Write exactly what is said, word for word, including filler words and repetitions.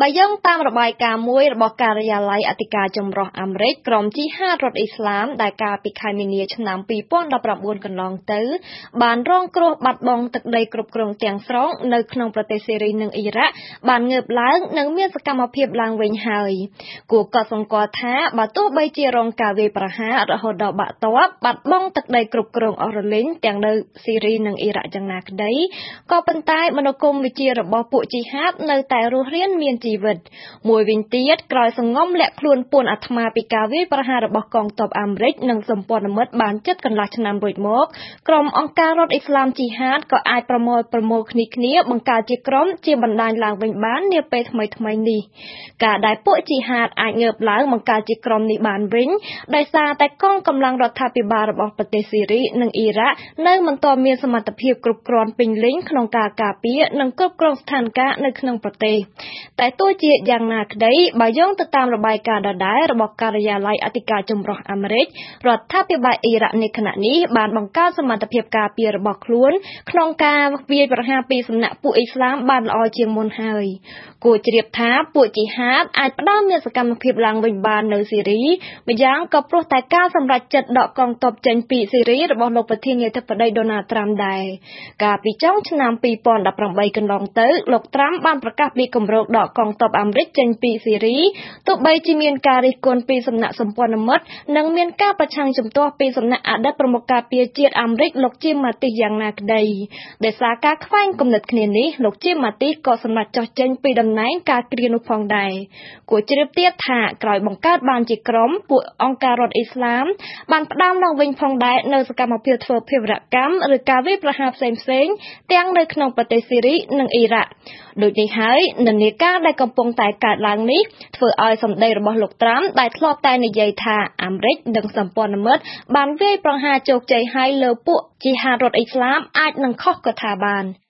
បើយោងតាមរបាយការណ៍មួយរបស់ការិយាល័យអធិការចម្រុះអាមេរិកក្រុមជីហាតរដ្ឋអ៊ីស្លាមដែលកាលពីខែមីនាឆ្នាំពីរពាន់ដប់ប្រាំបួនកន្លងទៅបានរងគ្រោះបាត់បង់ទឹកដីគ្រប់គ្រងទាំងស្រុងនៅក្នុងប្រទេសសេរីនិងអ៊ីរ៉ាក់បានងើបឡើងនិងមានសកម្មភាពឡើងវិញហើយគួរកត់សម្គាល់ថាបើទោះបីជារងការវាយប្រហាររហូតដល់បាក់ទ័ពបាត់បង់ទឹកដីគ្រប់គ្រងអស់រលីងទាំងនៅសេរីនិងអ៊ីរ៉ាក់យ៉ាងណាក្តីក៏ប៉ុន្តែមនោគមវិជ្ជារបស់ពួកជីហាតនៅតែរស់រានមានជីវិតមួយវិញទៀតក្រោយសង្ងំលាក់ខ្លួនពួនអាត្មាពីការវាយប្រហាររបស់កងទ័ពអាមេរិកនិងសម្ព័ន្ធមិត្តបានជិតកន្លះឆ្នាំរួចមកក្រុមអង្គការរដ្ឋអ៊ីស្លាមជីហាតក៏អាចប្រមូលប្រមូលគ្នាគ្នាបង្កើតជាក្រុមជាបណ្ដាញឡើងវិញបាននាពេលថ្មីថ្មីនេះការដែលពួកជីហាតអាចងើបឡើងបង្កើតជាក្រុមនេះបានវិញដោយសារតែកងកម្លាំងរដ្ឋាភិបាលរបស់ប្រទេសសេរីនិងអ៊ីរ៉ាក់នៅមិនទាន់មានសមត្ថភាពគ្រប់គ្រាន់ពេញលេញក្នុងការការពារនិងគ្រប់គ្រងស្ថានភាពនៅក្នុងប្រទេសតែទោះជាយ៉ាងណាក្តីបើយោងទៅតាមរបាយការណ៍ដដែលរបស់ការិយាល័យអធិការចម្រុះអាមេរិករដ្ឋាភិបាលអ៊ីរ៉ាក់នៅខណៈនេះបានបង្កើតសមត្ថភាពការពាររបស់ខ្លួនក្នុងការវាយប្រហារពីសំណាក់ពួកអ៊ីស្លាមបានល្អជាងមុនហើយគួរជ្រាបថាពួកជីហាតអាចផ្ដើមមានសកម្មភាពឡើងវិញបាននៅសេរីម្យ៉ាងក៏ព្រោះតែការសម្រេចចិត្តដកកងទ័ពចេញពីសេរីរបស់លោកប្រធានាធិបតីដូណាល់ត្រាំដែរកាលពីចុងឆ្នាំពីរពាន់ដប់ប្រាំបីកន្លងទៅលោកត្រាំបានប្រកាសពីគម្រោងដកកងទ័ពអាមេរិកចេញពីសេរីទោះបីជាមានការរិះគន់ពីសំណាក់សម្ព័ន្ធមិត្តនិងមានការប្រឆាំងជំទាស់ពីសំណាក់អតីតប្រមុខការពារជាតិអាមេរិកលោកជីមម៉ាទីសយ៉ាងណាក្តីដោយសារការខ្វែងគំនិតគ្នានេះលោកជីមម៉ាទីសក៏សម្រេចចុះចេញពីតំណែងការគ្រានោះផងដែរគួរជ្រាបទៀតថាក្រោយបង្កើតបានជាក្រុមពួកអង្គការរដ្ឋអ៊ីស្លាមបានផ្ដើមឡើងវិញផងដែរនៅសកម្មភាពធ្វើភេរវកម្មឬការវាយប្រហារផ្សេងៗទាំងនៅក្នុងប្រទេសសេរីនិងអ៊ីរ៉ាក់ដូចនេះហើយនិន្នាការដែលកំពុងតែកើតឡើងនេះធ្វើឲ្យសម្ដីរបស់លោកត្រាំដែលធ្លាប់តែនិយាយថាអាមេរិកនិងសម្ព័ន្ធមិត្តបានវាយប្រហារជោគជ័យហើយលើពួកជីហាតរដ្ឋអ៊ីស្លាមអាចនឹងខុសក៏ថាបាន